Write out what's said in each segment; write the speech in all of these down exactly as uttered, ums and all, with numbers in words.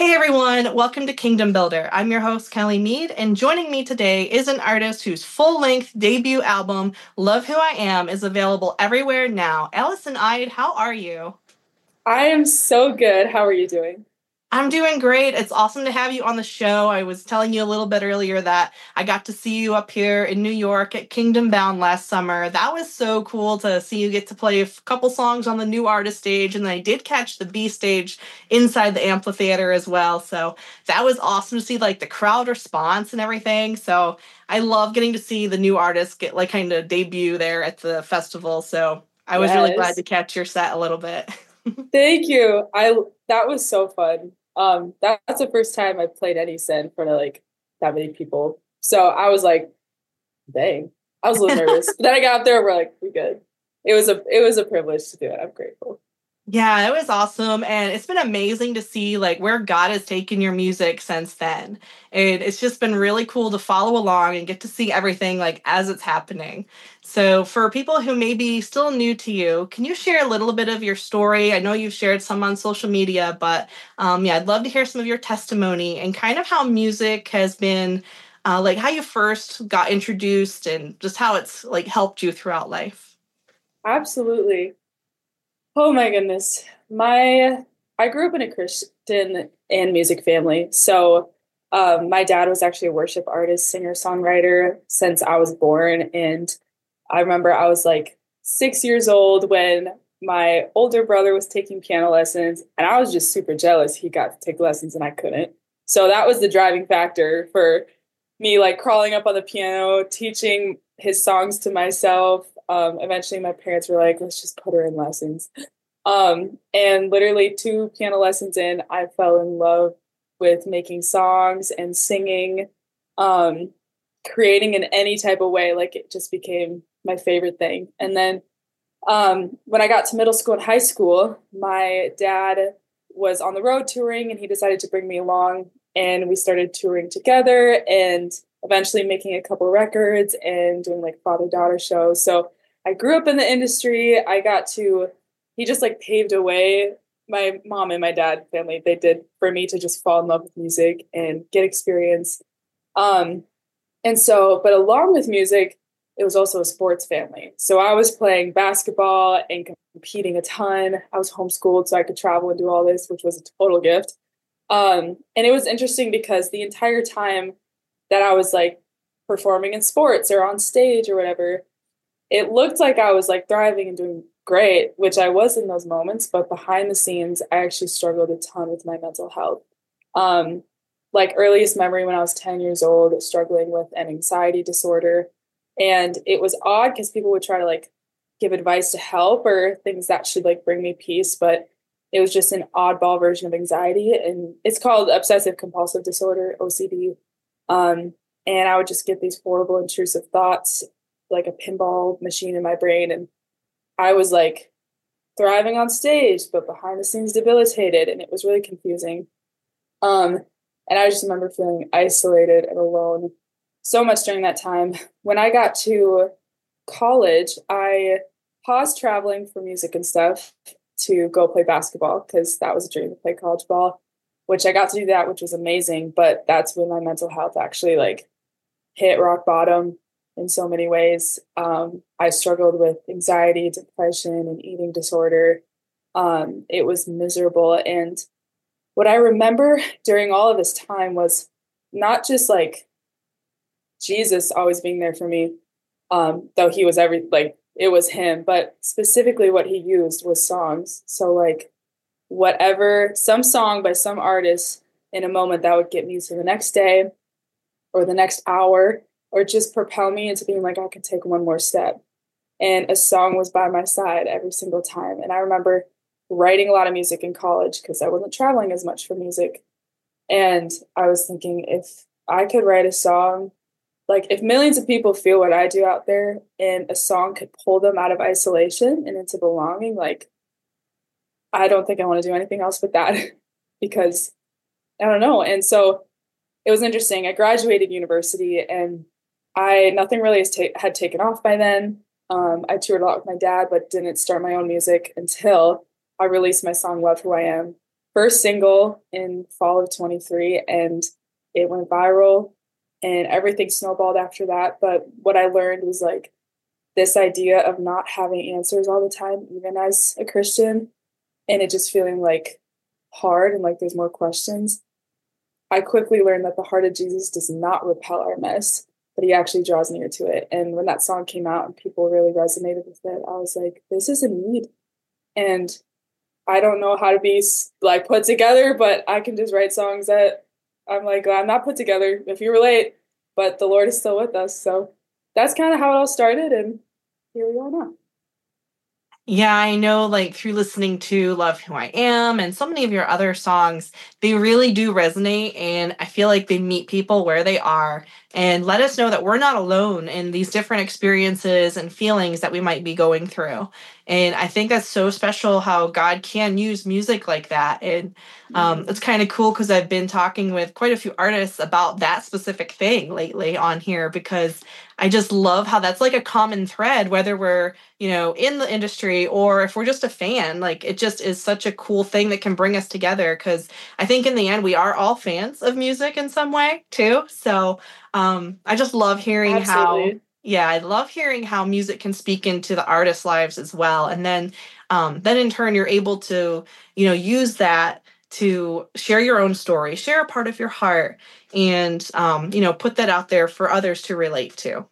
Hey everyone, welcome to Kingdom Builder. I'm your host, Kelly Mead, and joining me today is an artist whose full-length debut album, Love Who I Am, is available everywhere now. Allison Ide, how are you? I am so good. How are you doing? I'm doing great. It's awesome to have you on the show. I was telling you a little bit earlier that I got to see you up here in New York at Kingdom Bound last summer. That was so cool to see you get to play a couple songs on the new artist stage, and then I did catch the B stage inside the amphitheater as well. So that was awesome to see like the crowd response and everything. So I love getting to see the new artists get like kind of debut there at the festival. So I was really glad to Yes. catch your set a little bit. Thank you. I that was so fun. Um, that, that's the first time I played any set in front of like that many people. So I was like, dang. I was a little nervous. But then I got up there, we're like, we good. It was a it was a privilege to do it. I'm grateful. Yeah, it was awesome. And it's been amazing to see like where God has taken your music since then. And it's just been really cool to follow along and get to see everything like as it's happening. So for people who may be still new to you, can you share a little bit of your story? I know you've shared some on social media, but um, yeah, I'd love to hear some of your testimony and kind of how music has been, uh, like how you first got introduced and just how it's like helped you throughout life. Absolutely. Oh my goodness. My I grew up in a Christian and music family. So um, my dad was actually a worship artist, singer, songwriter since I was born. And I remember I was like six years old when my older brother was taking piano lessons, and I was just super jealous he got to take lessons and I couldn't. So that was the driving factor for me, like crawling up on the piano, teaching his songs to myself. Um, eventually, my parents were like, let's just put her in lessons. Um, and literally, two piano lessons in, I fell in love with making songs and singing, um, creating in any type of way. Like it just became my favorite thing. And then um, when I got to middle school and high school, my dad was on the road touring and he decided to bring me along. And we started touring together and eventually making a couple records and doing like father daughter shows. So I grew up in the industry. I got to, he just like paved a way. My mom and my dad family, they did for me to just fall in love with music and get experience. Um, and so, but along with music, it was also a sports family. So I was playing basketball and competing a ton. I was homeschooled so I could travel and do all this, which was a total gift. Um, and it was interesting because the entire time that I was like performing in sports or on stage or whatever, it looked like I was like thriving and doing great, which I was in those moments. But behind the scenes, I actually struggled a ton with my mental health. Um, like earliest memory when I was ten years old, struggling with an anxiety disorder. And it was odd because people would try to like give advice to help or things that should like bring me peace. But it was just an oddball version of anxiety. And it's called obsessive compulsive disorder, O C D. Um, and I would just get these horrible, intrusive thoughts, like a pinball machine in my brain. And I was like thriving on stage, but behind the scenes debilitated. And it was really confusing. Um, and I just remember feeling isolated and alone so much during that time. When I got to college, I paused traveling for music and stuff to go play basketball because that was a dream to play college ball, which I got to do that, which was amazing. But that's when my mental health actually like hit rock bottom in so many ways. Um, I struggled with anxiety, depression, and eating disorder. Um, it was miserable. And what I remember during all of this time was not just like Jesus always being there for me, um, though he was every, like, it was him, but specifically what he used was songs. So, like, whatever, some song by some artist in a moment that would get me to the next day or the next hour or just propel me into being like, I can take one more step. And a song was by my side every single time. And I remember writing a lot of music in college because I wasn't traveling as much for music. And I was thinking, if I could write a song, like if millions of people feel what I do out there and a song could pull them out of isolation and into belonging, like I don't think I want to do anything else but that because I don't know. And so it was interesting. I graduated university and I nothing really has ta- had taken off by then. Um, I toured a lot with my dad, but didn't start my own music until I released my song "Love Who I Am." first single in fall of twenty-three, and it went viral and everything snowballed after that. But what I learned was like this idea of not having answers all the time, even as a Christian, and it just feeling like hard and like there's more questions. I quickly learned that the heart of Jesus does not repel our mess, but he actually draws near to it. And when that song came out and people really resonated with it, I was like, this is a need. And I don't know how to be like put together, but I can just write songs that I'm like, I'm not put together if you relate, but the Lord is still with us. So that's kind of how it all started. And here we are now. Yeah, I know, like, through listening to Love Who I Am and so many of your other songs, they really do resonate, and I feel like they meet people where they are and let us know that we're not alone in these different experiences and feelings that we might be going through. And I think that's so special how God can use music like that. And um, Mm-hmm. it's kind of cool because I've been talking with quite a few artists about that specific thing lately on here, because I just love how that's like a common thread, whether we're, you know, in the industry or if we're just a fan. Like, it just is such a cool thing that can bring us together, because I think in the end we are all fans of music in some way too. So um, I just love hearing how, Absolutely. yeah, I love hearing how music can speak into the artists' lives as well. And then, um, then in turn, you're able to, you know, use that to share your own story, share a part of your heart, and, um, you know, put that out there for others to relate to.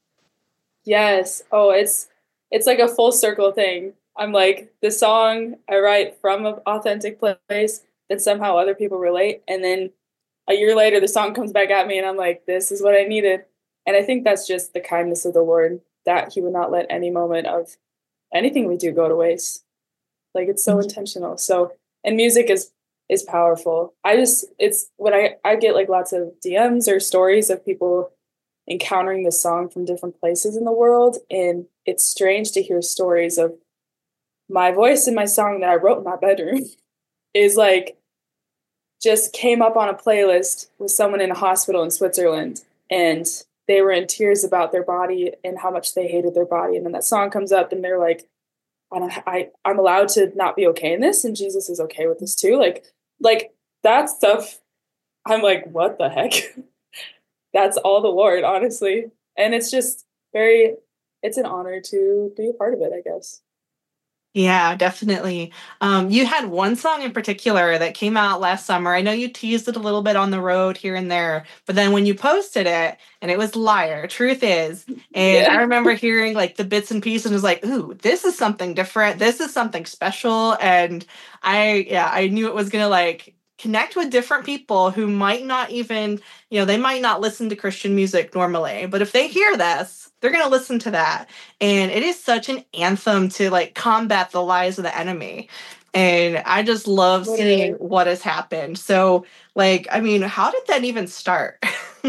Yes. Oh, it's it's like a full circle thing. I'm like, the song I write from an authentic place that somehow other people relate, and then a year later the song comes back at me and I'm like, this is what I needed. And I think that's just the kindness of the Lord, that he would not let any moment of anything we do go to waste. Like, it's so intentional. So, and music is is powerful. I just, it's when I I get like lots of D Ms or stories of people encountering this song from different places in the world, and it's strange to hear stories of my voice in my song that I wrote in my bedroom is like just came up on a playlist with someone in a hospital in Switzerland, and they were in tears about their body and how much they hated their body, and then that song comes up and they're like, I don't, I, I'm allowed to not be okay in this, and Jesus is okay with this too. Like, like that stuff. I'm like, what the heck? That's all the Lord, honestly. And it's just very, it's an honor to be a part of it, I guess. Yeah, definitely. Um, you had one song in particular that came out last summer. I know you teased it a little bit on the road here and there, but then when you posted it, and it was Liar, Truth Is. And I Yeah. remember hearing like the bits and pieces and was like, ooh, this is something different. This is something special. And I, yeah, I knew it was going to like connect with different people who might not even, you know, they might not listen to Christian music normally, but if they hear this, they're going to listen to that. And it is such an anthem to like combat the lies of the enemy. And I just love seeing Literally. what has happened. So, like, I mean, how did that even start?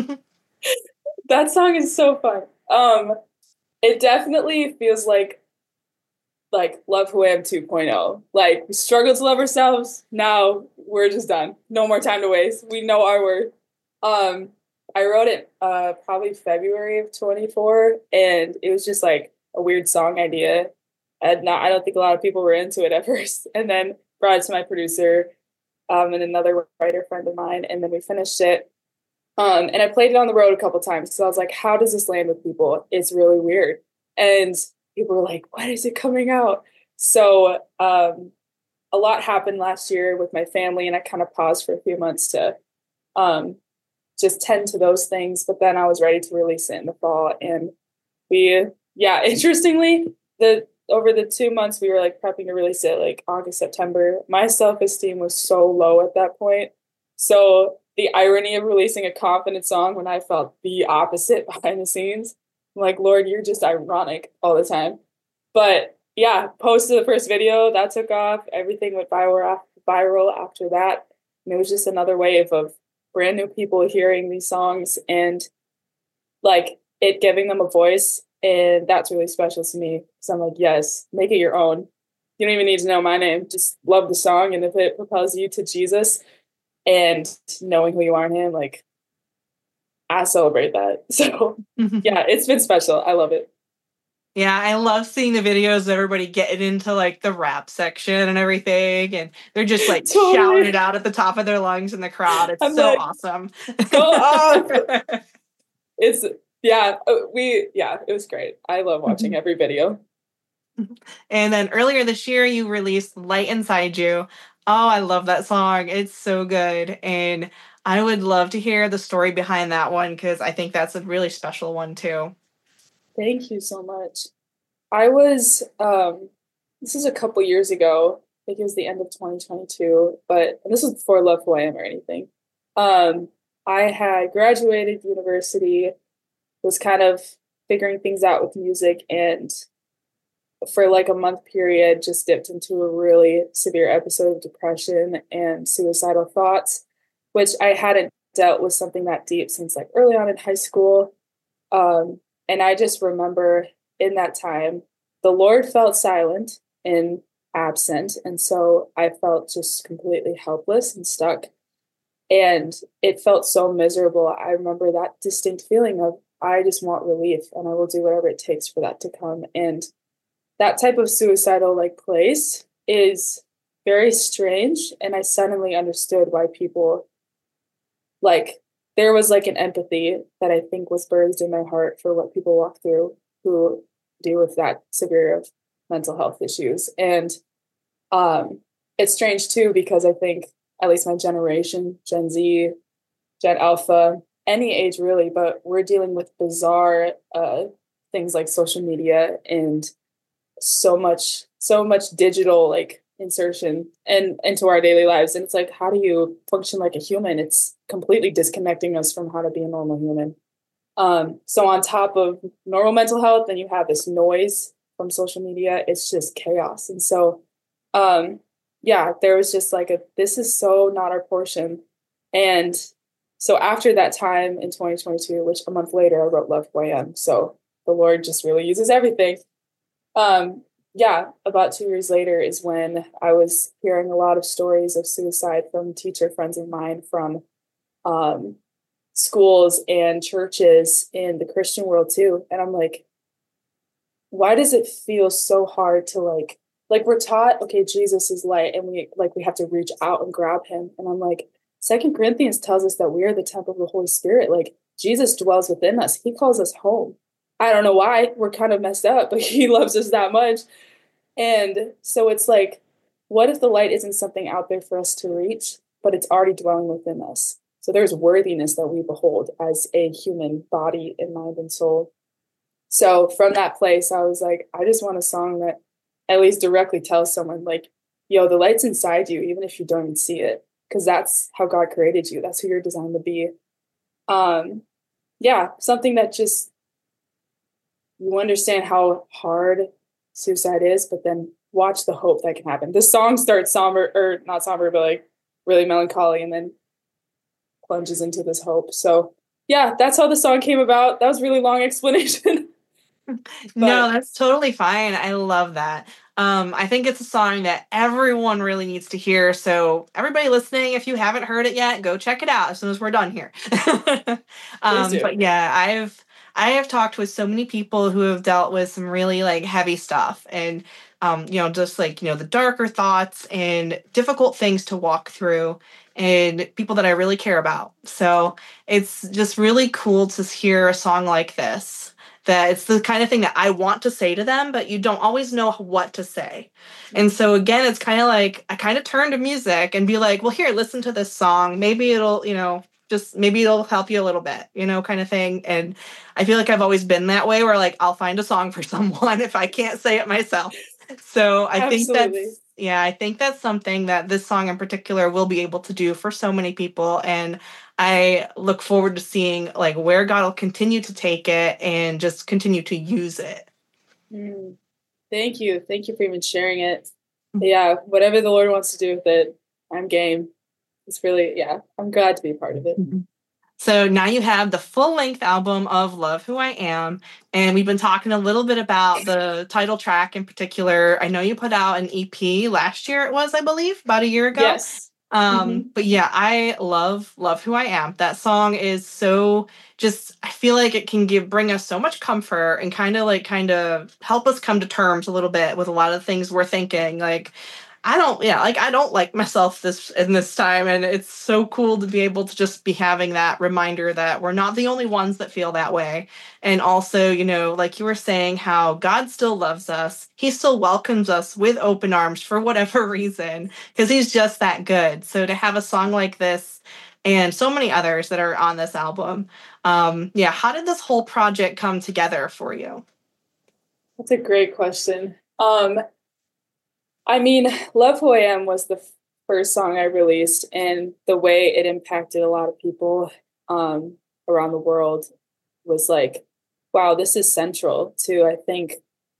That song is so fun. Um, it definitely feels like like Love Who I Am 2.0. Like, we struggle to love ourselves. Now we're just done. No more time to waste. We know our worth. Um, I wrote it uh probably February of twenty-four, and it was just like a weird song idea. And not I don't think a lot of people were into it at first. And then brought it to my producer, um, and another writer friend of mine, and then we finished it. Um, and I played it on the road a couple times. So I was like, how does this land with people? It's really weird. And people were like, when is it coming out? So um, a lot happened last year with my family, and I kind of paused for a few months to um, just tend to those things. But then I was ready to release it in the fall. And we, yeah, interestingly, the over the two months we were like prepping to release it, like August, September, my self-esteem was so low at that point. So the irony of releasing a confident song when I felt the opposite behind the scenes, I'm like, Lord, you're just ironic all the time. But yeah, posted the first video, that took off. Everything went viral viral after that. And it was just another wave of brand new people hearing these songs and like it giving them a voice. And that's really special to me. So I'm like, yes, make it your own. You don't even need to know my name. Just love the song. And if it propels you to Jesus and knowing who you are in him, like, I celebrate that. So yeah, it's been special. I love it. Yeah, I love seeing the videos of everybody getting into like the rap section and everything, and they're just like shouting Totally. it out at the top of their lungs in the crowd. It's I'm so like, awesome. go off. It's yeah, uh, we yeah, it was great. I love watching every video. And then earlier this year, you released Light Inside You. Oh, I love that song. It's so good. And I would love to hear the story behind that one because I think that's a really special one too. Thank you so much. I was um this is a couple years ago. I think it was the end of twenty twenty-two, but and this was before Love Who I Am or anything. Um, I had graduated university, was kind of figuring things out with music, and for like a month period just dipped into a really severe episode of depression and suicidal thoughts, which I hadn't dealt with something that deep since like early on in high school. Um, and I just remember in that time, the Lord felt silent and absent. And so I felt just completely helpless and stuck. And it felt so miserable. I remember that distinct feeling of, I just want relief and I will do whatever it takes for that to come. And that type of suicidal like place is very strange. And I suddenly understood why people like there was like an empathy that I think was birthed in my heart for what people walk through who deal with that severe of mental health issues. And um, it's strange too, because I think at least my generation, Gen Z, Gen Alpha, any age really, but we're dealing with bizarre uh, things like social media and so much, so much digital like insertion and into our daily lives. And it's like, how do you function like a human? It's completely disconnecting us from how to be a normal human. Um, so on top of normal mental health, then you have this noise from social media. It's just chaos. And so, um, yeah, there was just like a, this is so not our portion. And so after that time in twenty twenty-two, which a month later, I wrote Love Who I Am. So the Lord just really uses everything. Um, yeah, about two years later is when I was hearing a lot of stories of suicide from teacher friends of mine from um, schools and churches in the Christian world too. And I'm like, why does it feel so hard to like, like we're taught, okay, Jesus is light and we like, we have to reach out and grab him. And I'm like, Second Corinthians tells us that we are the temple of the Holy Spirit. Like Jesus dwells within us. He calls us home. I don't know why we're kind of messed up, but he loves us that much. And so it's like, what if the light isn't something out there for us to reach, but it's already dwelling within us? So there's worthiness that we behold as a human body and mind and soul. So from that place, I was like, I just want a song that at least directly tells someone like, yo, the light's inside you, even if you don't even see it, because that's how God created you. That's who you're designed to be. Um, yeah, something that just, you understand how hard suicide is, but then watch the hope that can happen. The song starts somber, or not somber, but like really melancholy, and then plunges into this hope. So yeah, that's how the song came about. That was a really long explanation. No, that's totally fine. I love that. Um, I think it's a song that everyone really needs to hear. So everybody listening, if you haven't heard it yet, go check it out as soon as we're done here. um, but yeah, I've I have talked with so many people who have dealt with some really like heavy stuff and um, you know, just like, you know, the darker thoughts and difficult things to walk through and people that I really care about. So it's just really cool to hear a song like this that it's the kind of thing that I want to say to them, but you don't always know what to say. And so again, it's kind of like I kind of turn to music and be like, well, here, listen to this song. Maybe it'll, you know, just maybe it'll help you a little bit, you know, kind of thing. And I feel like I've always been that way where like I'll find a song for someone if I can't say it myself. So I think that's yeah, I think that's something that this song in particular will be able to do for so many people. And I look forward to seeing like where God will continue to take it and just continue to use it. Mm. Thank you. Thank you for even sharing it. But yeah, whatever the Lord wants to do with it, I'm game. It's really, yeah, I'm glad to be a part of it. So now you have the full length album of Love Who I Am. And we've been talking a little bit about the title track in particular. I know you put out an E P last year, it was, I believe, about a year ago. Yes. Um, Mm-hmm. but yeah, I love love who I am. That song is so just I feel like it can give bring us so much comfort and kind of like kind of help us come to terms a little bit with a lot of the things we're thinking. Like I don't, yeah, like I don't like myself this in this time, and it's so cool to be able to just be having that reminder that we're not the only ones that feel that way. And also, you know, like you were saying, how God still loves us. He still welcomes us with open arms for whatever reason, because he's just that good. So to have a song like this and so many others that are on this album, um, yeah, how did this whole project come together for you? That's a great question. Um, I mean, Love Who I Am was the f- first song I released, and the way it impacted a lot of people um, around the world was like, wow, this is central to, I think,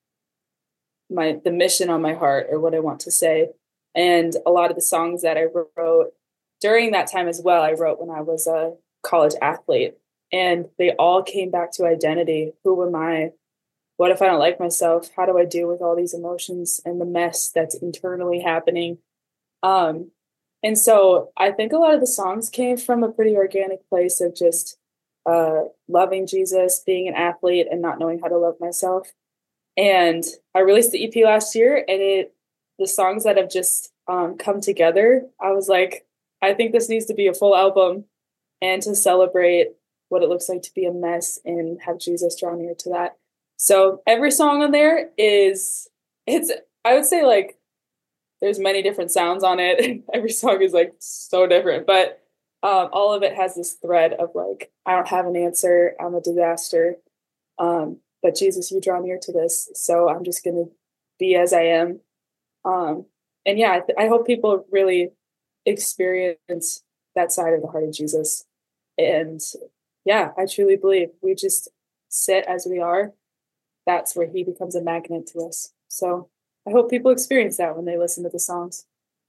my the mission on my heart or what I want to say. And a lot of the songs that I wrote during that time as well, I wrote when I was a college athlete, and they all came back to identity. Who am I? What if I don't like myself? How do I deal with all these emotions and the mess that's internally happening? Um, and so I think a lot of the songs came from a pretty organic place of just uh, loving Jesus, being an athlete, and not knowing how to love myself. And I released the E P last year, and it the songs that have just um, come together. I was like, I think this needs to be a full album, and to celebrate what it looks like to be a mess and have Jesus draw near to that. So every song on there is it's I would say like there's many different sounds on it. Every song is like so different, but um, all of it has this thread of like, I don't have an answer. I'm a disaster. Um, but Jesus, you draw near to this. So I'm just going to be as I am. Um, and yeah, I, th- I hope people really experience that side of the heart of Jesus. And yeah, I truly believe we just sit as we are. That's where he becomes a magnet to us. So I hope people experience that when they listen to the songs.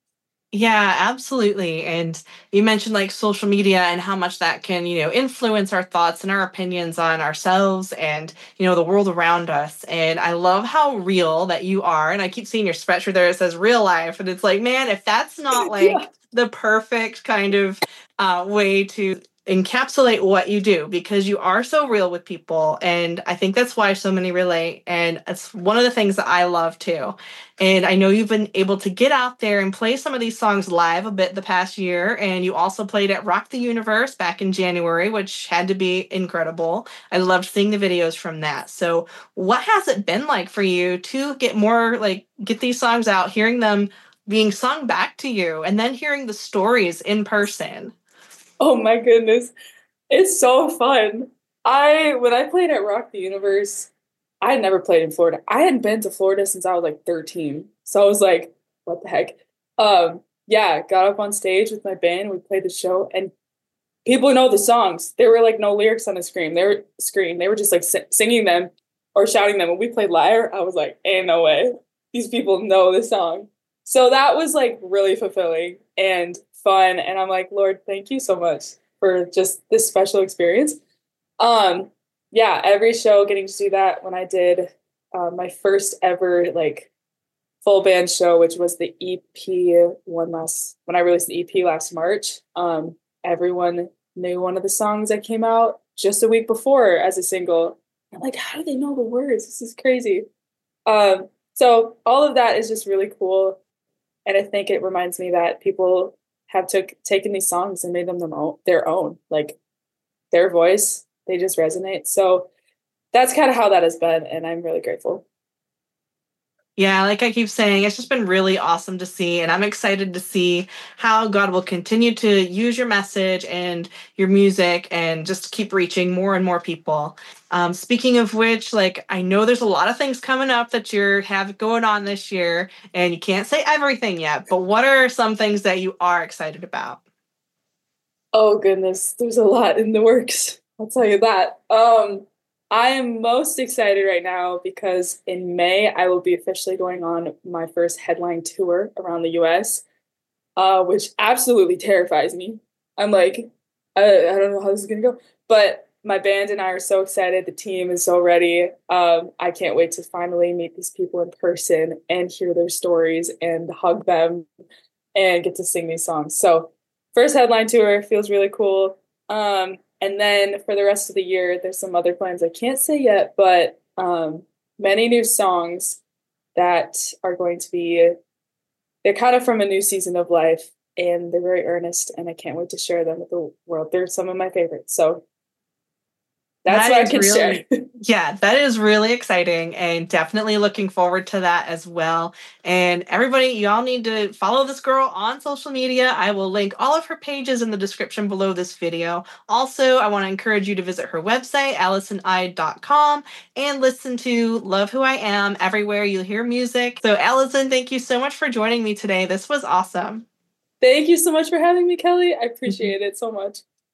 Yeah, absolutely. And you mentioned like social media and how much that can, you know, influence our thoughts and our opinions on ourselves and, you know, the world around us. And I love how real that you are. And I keep seeing your sweatshirt there. It says real life. And it's like, man, if that's not Yeah. like the perfect kind of uh, way to encapsulate what you do, because you are so real with people. And I think that's why so many relate. And it's one of the things that I love too. And I know you've been able to get out there and play some of these songs live a bit the past year. And you also played at Rock the Universe back in January, which had to be incredible. I loved seeing the videos from that. So, what has it been like for you to get more, like, get these songs out, hearing them being sung back to you, and then hearing the stories in person? Oh my goodness. It's so fun. I when I played at Rock the Universe, I had never played in Florida. I hadn't been to Florida since I was like thirteen. So I was like, what the heck? Um, yeah, got up on stage with my band, we played the show, and people know the songs. There were like no lyrics on the screen. They were screen. They were just like si- singing them or shouting them. When we played Liar, I was like, ain't no way. These people know the song. So that was like really fulfilling and fun. And I'm like, Lord, thank you so much for just this special experience. Um, yeah, every show getting to do that when I did uh, my first ever like full band show, which was the E P one last when I released the E P last March. Um, everyone knew one of the songs that came out just a week before as a single. I'm like, how do they know the words? This is crazy. Um, so all of that is just really cool, and I think it reminds me that people have took taken these songs and made them their own, their own, like their voice. They just resonate. So that's kind of how that has been, and I'm really grateful. Yeah, like I keep saying, it's just been really awesome to see. And I'm excited to see how God will continue to use your message and your music and just keep reaching more and more people. Um, speaking of which, like, I know there's a lot of things coming up that you're have going on this year, and you can't say everything yet, but what are some things that you are excited about? Oh goodness, there's a lot in the works. I'll tell you that. Um, I am most excited right now because in May I will be officially going on my first headline tour around the U S, uh, which absolutely terrifies me. I'm like, I, I don't know how this is gonna go, but my band and I are so excited. The team is so ready. Um, I can't wait to finally meet these people in person and hear their stories and hug them. and get to sing these songs. So first headline tour feels really cool. Um, and then for the rest of the year, there's some other plans I can't say yet, but um, many new songs that are going to be, they're kind of from a new season of life, and they're very earnest, and I can't wait to share them with the world. They're some of my favorites. So that's That what I is can really, share. yeah, that is really exciting and definitely looking forward to that as well. And everybody, you all need to follow this girl on social media. I will link all of her pages in the description below this video. Also, I want to encourage you to visit her website, allison ide dot com, and listen to Love Who I Am everywhere you hear music. So, Allison, thank you so much for joining me today. This was awesome. Thank you so much for having me, Kelly. I appreciate it so much.